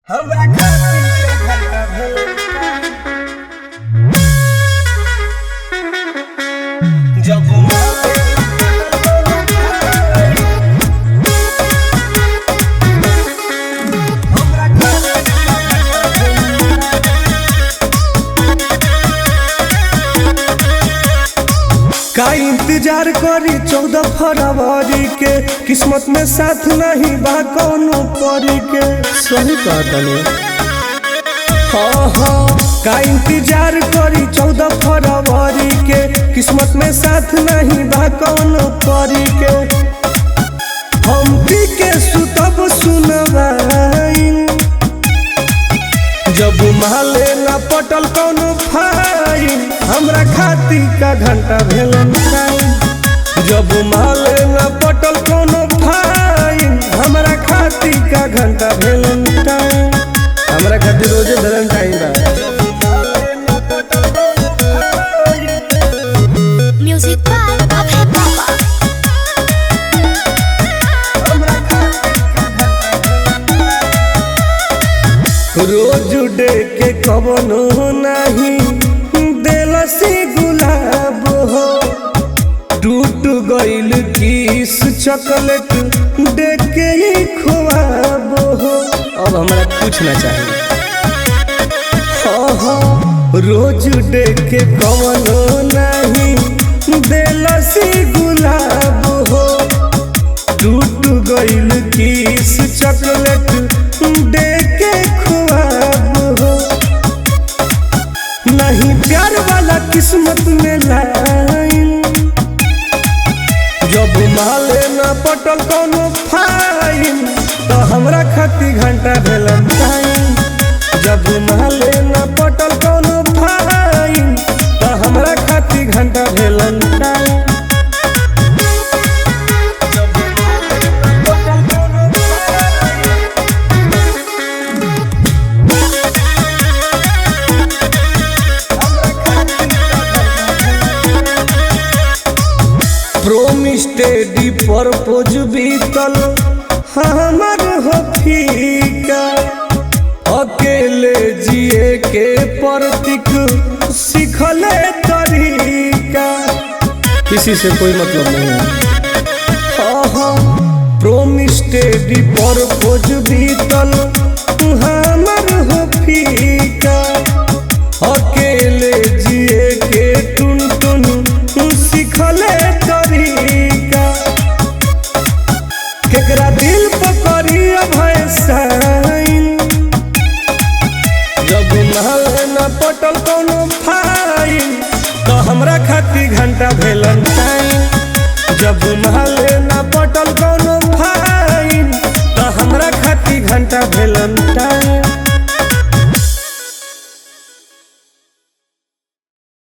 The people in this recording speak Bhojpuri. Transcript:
हमरा खातिर के घंटा भेल जब का इंतजार करी 14 फरवरी के किस्मत में साथ नहीं बा कौनो परी के सही कहतनी हाँ का इंतजार करी 14 फरवरी के किस्मत में साथ नहीं बा कौनो परी के हम पी के सुतब सुनवाइन जब माले न पटल कौनो फाइन हमरा खातिर का घंटा भेलन टाइम जब माले न पटल कौनो फाइन हमरा खातिर का घंटा भेलन टाइम हमरा खातिर रोजे भेलन टाइम बा Music by Abhay Baba. रोज उड़े के कवनो नहीं देलसी गुलाब हो टूट गइल किस चॉकलेट दे के ही ख्वाब हो अब हमरा कुछ ना चाहिए रोज उड़े के कवनो नहीं देलसी गुलाब हो टूट गइल किस चॉकलेट दे के ख्वाब हो नहीं प्यार वाला किस्मत में लाइन जब माले न पटल कौनो फाइन तो हमरा खातिर घंटा भेलन टाइम जब माले न पटल कौनो फाइन तो हमरा खातिर घंटा भेलन टाइम प्रोमिस टेडी परपोज बीतल हमर हो फीका अकेले जिए के प्रतीक सीखले तरीका किसी से कोई मतलब नहीं है प्रोमिस टेडी परपोज बीतल हमर हो फीका अकेले जिए के टुन टुन सीखले तरीका केकरा दिल पकड़ी अभय साइन जब महल न पटल कौनो फाइन तो हमरा खातिर घंटा भेलन टाइम जब महल न पटल कौनो फाइन तो हमरा खातिर घंटा भेलन टाइम।